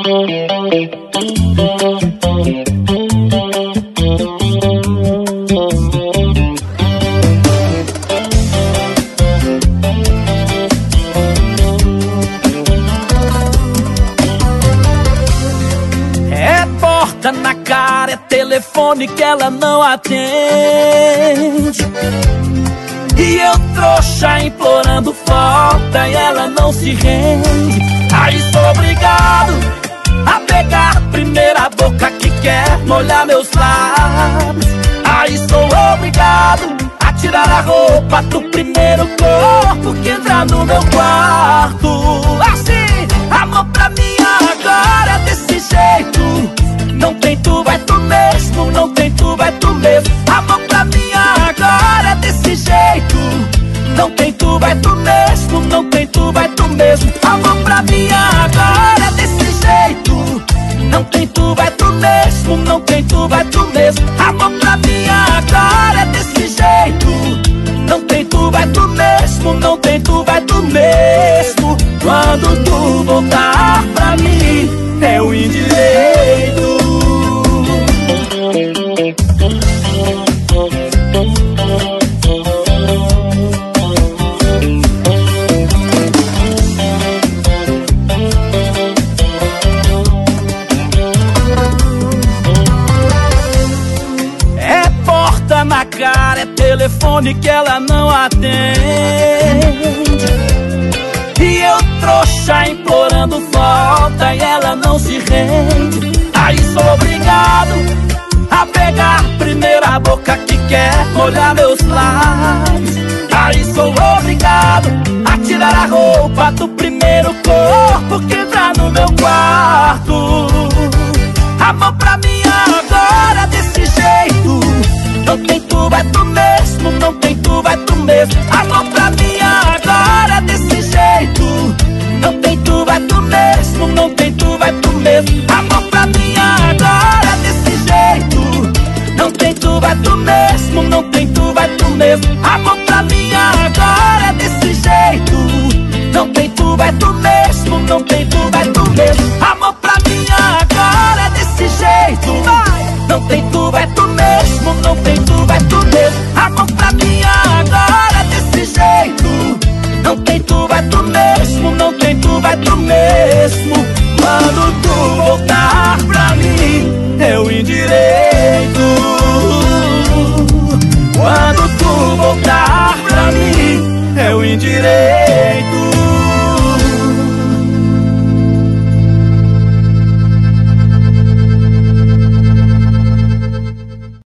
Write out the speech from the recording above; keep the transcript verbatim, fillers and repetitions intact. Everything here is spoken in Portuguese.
É porta na cara, é telefone que ela não atende. E eu trouxa implorando falta e ela não se rende. Aí sou obrigado a pegar a primeira boca que quer molhar meus lábios. Aí sou obrigado a tirar a roupa do primeiro corpo que entra no meu quarto. Assim, amor pra mim agora é desse jeito. Não tem tu, vai tu mesmo. Não tem tu, vai tu mesmo. Amor pra mim agora é desse jeito. Não tem tu, vai tu mesmo. Não tem tu, vai tu mesmo. Amor pra mim agora é desse jeito. Não tem tu, vai tu mesmo. Não tem tu, vai tu mesmo. Amor pra mim agora é desse jeito. Não tem tu, vai tu mesmo. Não tem tu, vai tu mesmo. Quando tu voltar pra mim é o indireito. É porta na cara, é telefone que ela não atende. E eu trouxa implorando falta e ela não se rende. Aí sou obrigado a pegar a primeira boca que quer molhar meus lábios. Aí sou obrigado a tirar a roupa do primeiro corpo que entra no meu quarto.